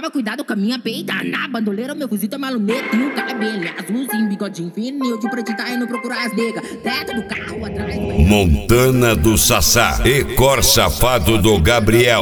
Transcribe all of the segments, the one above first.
Toma cuidado com a minha peita. Na bandoleira, meu fuzil tá malumeta. E o cabelo azulzinho, bigodinho fininho. De preto tá indo procurar as negas. Teto do carro atrás. Montana do Sassá e Cor Safado do Gabriel.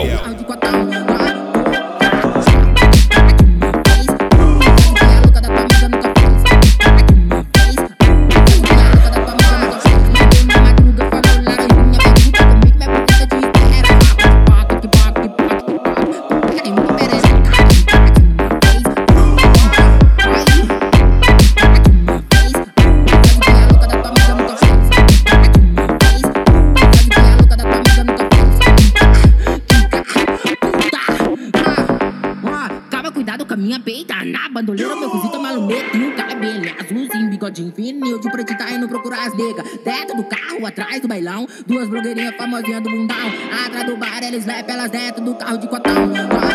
Minha peita na bandoleira, meu fuzil tá malumeta. E o cabelo azulzinho, bigodinho fininho. De preto tá indo procurar as negas. Dentro do carro, atrás do bailão. Duas blogueirinhas famosinhas do mundão. Atrás do bar, eles levam elas dentro do carro de cotão.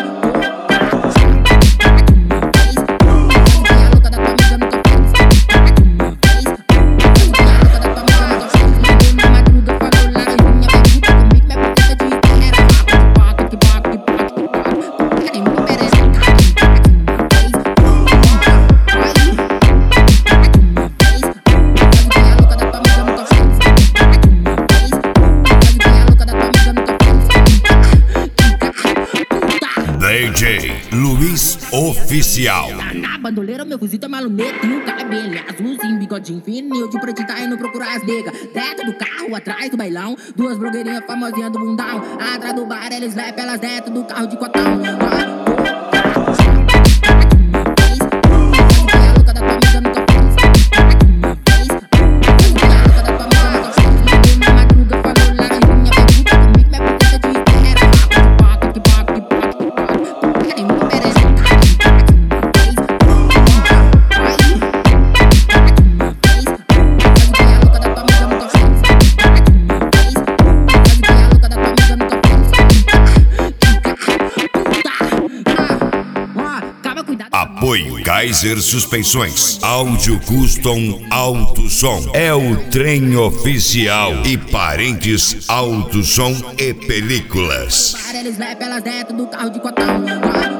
DJ Luiz Oficial. Na bandoleira, meu fuzil tá malumeta. E o cabelo azulzinho, bigodinho fininho. De preto tá indo procurar as negas. Dentro do carro, atrás do bailão. Duas blogueirinhas famosinhas do mundão. Atrás do bar, eles levam elas dentro do carro de cotão. Apoio Kaiser Suspensões, Áudio Custom Alto Som, é o trem oficial e Parentes Alto Som e Películas. Eles levam elas dentro do carro de cotão.